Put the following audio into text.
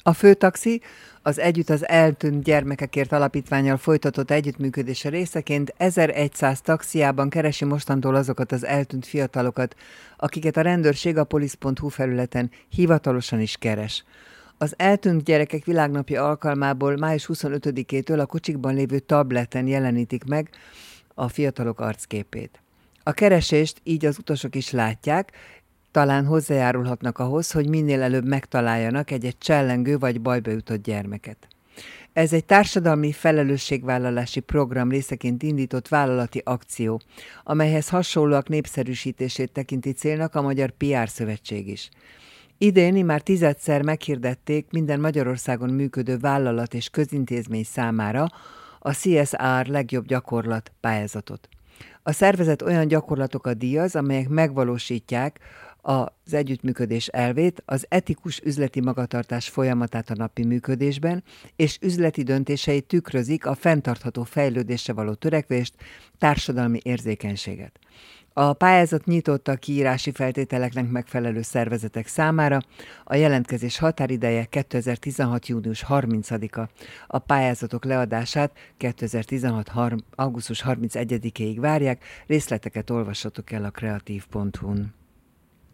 A Főtaxi az Együtt az eltűnt gyermekekért alapítvánnyal folytatott együttműködése részeként 1100 taxiában keresi mostantól azokat az eltűnt fiatalokat, akiket a rendőrség a polisz.hu felületen hivatalosan is keres. Az eltűnt gyerekek világnapja alkalmából május 25-től a kocsikban lévő tableten jelenítik meg a fiatalok arcképét. A keresést így az utasok is látják, talán hozzájárulhatnak ahhoz, hogy minél előbb megtaláljanak egy csellengő vagy bajba jutott gyermeket. Ez egy társadalmi felelősségvállalási program részeként indított vállalati akció, amelyhez hasonlóak népszerűsítését tekinti célnak a Magyar PR Szövetség is. Idén már 10-szer meghirdették minden Magyarországon működő vállalat és közintézmény számára a CSR legjobb gyakorlat pályázatot. A szervezet olyan gyakorlatokat díjaz, amelyek megvalósítják az együttműködés elvét, az etikus üzleti magatartás folyamatát a napi működésben, és üzleti döntéseit tükrözik a fenntartható fejlődésre való törekvést, társadalmi érzékenységet. A pályázat nyitott a kiírási feltételeknek megfelelő szervezetek számára, a jelentkezés határideje 2016. június 30-a. A pályázatok leadását 2016. augusztus 31-ig várják, részleteket olvassatok el a kreatív.hu-n.